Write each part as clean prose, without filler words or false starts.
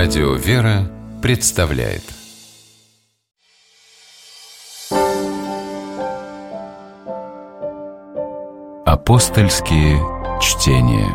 Радио «Вера» представляет Апостольские чтения.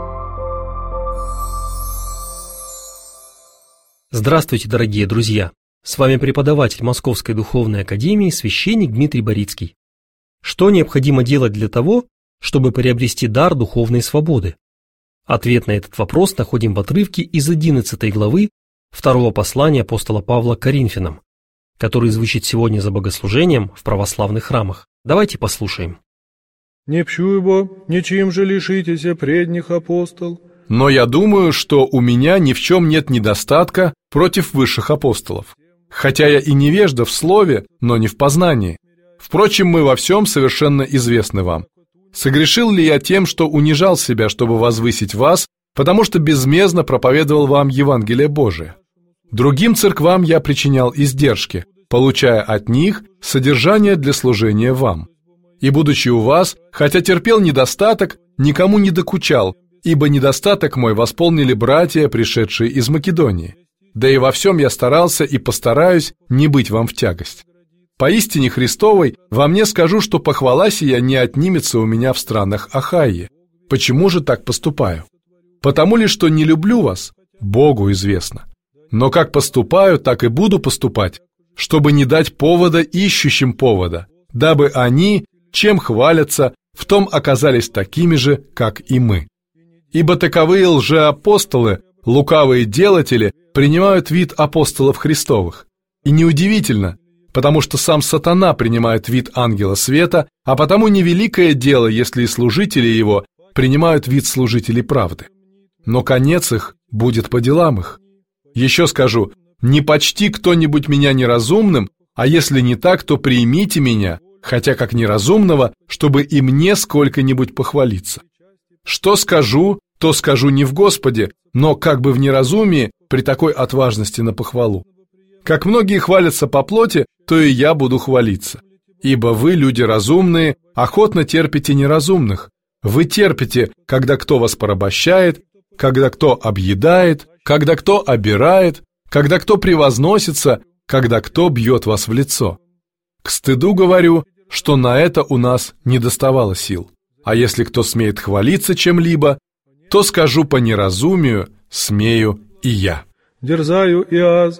Здравствуйте, дорогие друзья! С вами преподаватель Московской Духовной Академии, священник Дмитрий Борицкий. Что необходимо делать для того, чтобы приобрести дар духовной свободы? Ответ на этот вопрос находим в отрывке из 11 главы 2 послания апостола Павла к Коринфянам, который звучит сегодня за богослужением в православных храмах. Давайте послушаем. «Не пщу бо, ничем же лишитеся предних апостол. Но я думаю, что у меня ни в чем нет недостатка против высших апостолов. Хотя я и невежда в слове, но не в познании. Впрочем, мы во всем совершенно известны вам. Согрешил ли я тем, что унижал себя, чтобы возвысить вас, потому что безмездно проповедовал вам Евангелие Божие? Другим церквам я причинял издержки, получая от них содержание для служения вам. И, будучи у вас, хотя терпел недостаток, никому не докучал, ибо недостаток мой восполнили братья, пришедшие из Македонии. Да и во всем я старался и постараюсь не быть вам в тягость. Поистине Христовой во мне скажу, что похвала сия не отнимется у меня в странах Ахайи. Почему же так поступаю? Потому ли, что не люблю вас? Богу известно. Но как поступаю, так и буду поступать, чтобы не дать повода ищущим повода, дабы они, чем хвалятся, в том оказались такими же, как и мы. Ибо таковые лжеапостолы, лукавые делатели, принимают вид апостолов Христовых. И неудивительно, потому что сам сатана принимает вид ангела света, а потому невеликое дело, если и служители его принимают вид служителей правды. Но конец их будет по делам их. Еще скажу, не почти кто-нибудь меня неразумным, а если не так, то примите меня, хотя как неразумного, чтобы и мне сколько-нибудь похвалиться. Что скажу, то скажу не в Господе, но как бы в неразумии при такой отважности на похвалу. Как многие хвалятся по плоти, то и я буду хвалиться. Ибо вы, люди разумные, охотно терпите неразумных. Вы терпите, когда кто вас порабощает, когда кто объедает, когда кто обирает, когда кто превозносится, когда кто бьет вас в лицо. К стыду говорю, что на это у нас не доставало сил. А если кто смеет хвалиться чем-либо, то скажу по неразумию, смею и я. Дерзаю и аз.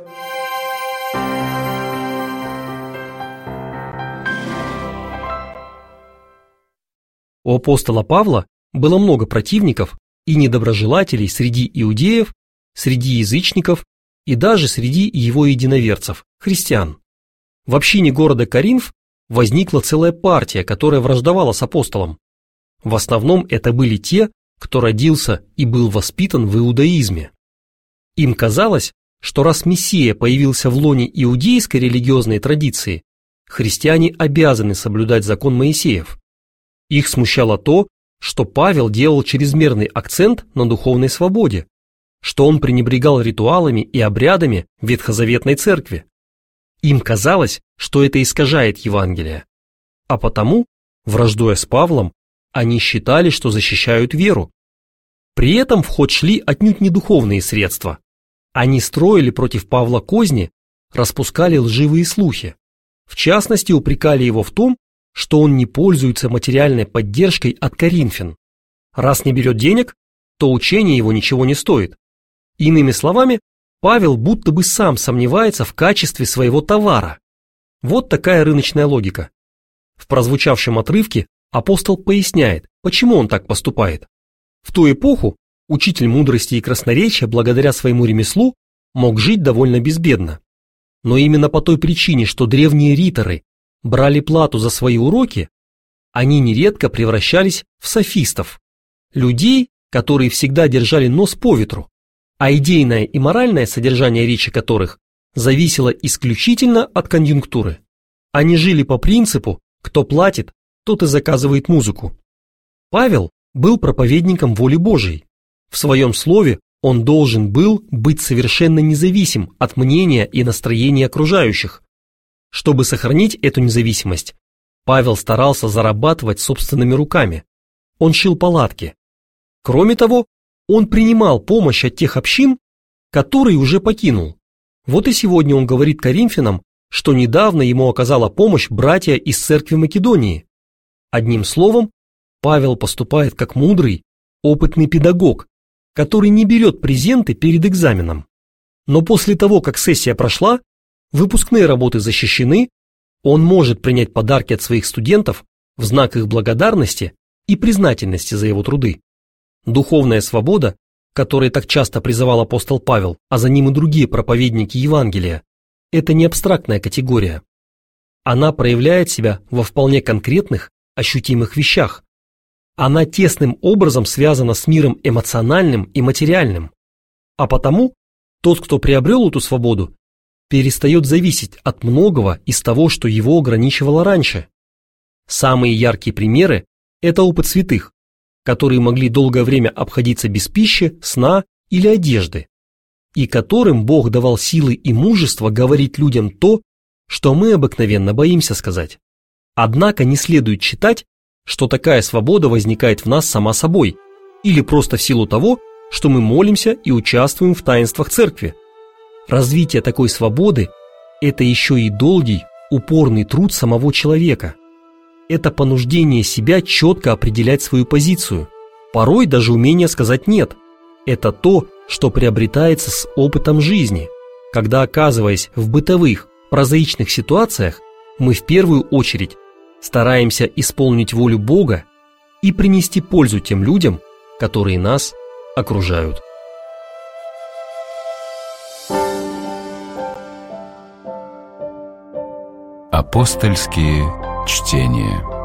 У апостола Павла было много противников и недоброжелателей среди иудеев, среди язычников и даже среди его единоверцев, христиан. В общине города Коринф возникла целая партия, которая враждовала с апостолом. В основном это были те, кто родился и был воспитан в иудаизме. Им казалось, что раз Мессия появился в лоне иудейской религиозной традиции, христиане обязаны соблюдать закон Моисеев. Их смущало то, что Павел делал чрезмерный акцент на духовной свободе, что он пренебрегал ритуалами и обрядами ветхозаветной церкви. Им казалось, что это искажает Евангелие. А потому, враждуя с Павлом, они считали, что защищают веру. При этом в ход шли отнюдь не духовные средства. Они строили против Павла козни, распускали лживые слухи. В частности, упрекали его в том, что он не пользуется материальной поддержкой от коринфян. Раз не берет денег, то учение его ничего не стоит. Иными словами, Павел будто бы сам сомневается в качестве своего товара. Вот такая рыночная логика. В прозвучавшем отрывке апостол поясняет, почему он так поступает. В ту эпоху учитель мудрости и красноречия благодаря своему ремеслу мог жить довольно безбедно. Но именно по той причине, что древние риторы брали плату за свои уроки, они нередко превращались в софистов, людей, которые всегда держали нос по ветру, а идейное и моральное содержание речи которых зависело исключительно от конъюнктуры. Они жили по принципу «кто платит, тот и заказывает музыку». Павел был проповедником воли Божией. В своем слове он должен был быть совершенно независим от мнения и настроения окружающих. Чтобы сохранить эту независимость, Павел старался зарабатывать собственными руками. Он шил палатки. Кроме того, он принимал помощь от тех общин, который уже покинул. Вот и сегодня он говорит Коринфянам, что недавно ему оказала помощь братья из церкви Македонии. Одним словом, Павел поступает как мудрый, опытный педагог, который не берет презенты перед экзаменом. Но после того, как сессия прошла, выпускные работы защищены, он может принять подарки от своих студентов в знак их благодарности и признательности за его труды. Духовная свобода, к которой так часто призывал апостол Павел, а за ним и другие проповедники Евангелия, это не абстрактная категория. Она проявляет себя во вполне конкретных, ощутимых вещах. Она тесным образом связана с миром эмоциональным и материальным. А потому тот, кто приобрел эту свободу, перестает зависеть от многого из того, что его ограничивало раньше. Самые яркие примеры – это опыт святых, которые могли долгое время обходиться без пищи, сна или одежды, и которым Бог давал силы и мужество говорить людям то, что мы обыкновенно боимся сказать. Однако не следует считать, что такая свобода возникает в нас сама собой, или просто в силу того, что мы молимся и участвуем в таинствах церкви. Развитие такой свободы – это еще и долгий, упорный труд самого человека. Это понуждение себя четко определять свою позицию, порой даже умение сказать «нет». Это то, что приобретается с опытом жизни, когда, оказываясь в бытовых, прозаичных ситуациях, мы в первую очередь стараемся исполнить волю Бога и принести пользу тем людям, которые нас окружают. Апостольские чтения.